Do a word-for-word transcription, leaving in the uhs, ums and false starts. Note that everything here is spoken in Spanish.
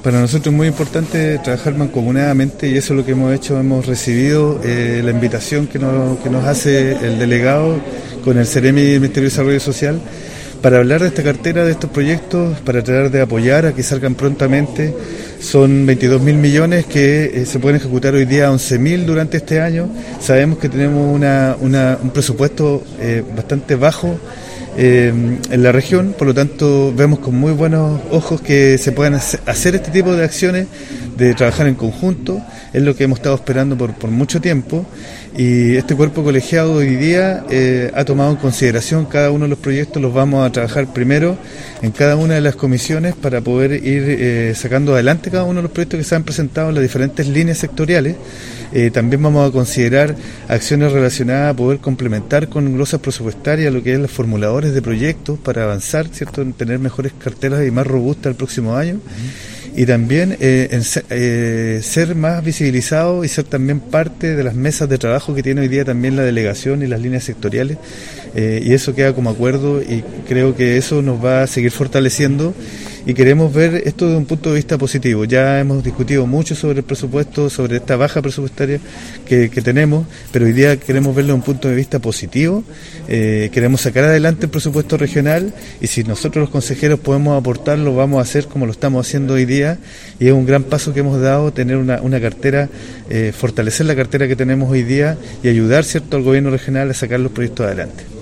Para nosotros es muy importante trabajar mancomunadamente y eso es lo que hemos hecho. Hemos recibido eh, la invitación que nos, que nos hace el delegado con el Ceremi y el Ministerio de Desarrollo Social para hablar de esta cartera, de estos proyectos, para tratar de apoyar a que salgan prontamente. Son veintidós mil millones que eh, se pueden ejecutar hoy día once mil durante este año. Sabemos que tenemos una, una, un presupuesto eh, bastante bajo Eh, en la región, por lo tanto vemos con muy buenos ojos que se puedan hacer este tipo de acciones, de trabajar en conjunto. Es lo que hemos estado esperando por, por mucho tiempo, y este cuerpo colegiado hoy día eh, ha tomado en consideración cada uno de los proyectos. Los vamos a trabajar primero en cada una de las comisiones para poder ir eh, sacando adelante cada uno de los proyectos que se han presentado en las diferentes líneas sectoriales. Eh, también vamos a considerar acciones relacionadas a poder complementar con glosas presupuestarias lo que es los formuladores de proyectos para avanzar, ¿cierto?, en tener mejores carteras y más robustas el próximo año. Uh-huh. Y también eh, en ser, eh, ser más visibilizado y ser también parte de las mesas de trabajo que tiene hoy día también la delegación y las líneas sectoriales, eh, y eso queda como acuerdo, y creo que eso nos va a seguir fortaleciendo. Y queremos ver esto desde un punto de vista positivo. Ya hemos discutido mucho sobre el presupuesto, sobre esta baja presupuestaria que, que tenemos, pero hoy día queremos verlo desde un punto de vista positivo. Eh, queremos sacar adelante el presupuesto regional, y si nosotros los consejeros podemos aportar, lo vamos a hacer como lo estamos haciendo hoy día, y es un gran paso que hemos dado, tener una, una cartera, eh, fortalecer la cartera que tenemos hoy día y ayudar, ¿cierto?, al gobierno regional a sacar los proyectos adelante.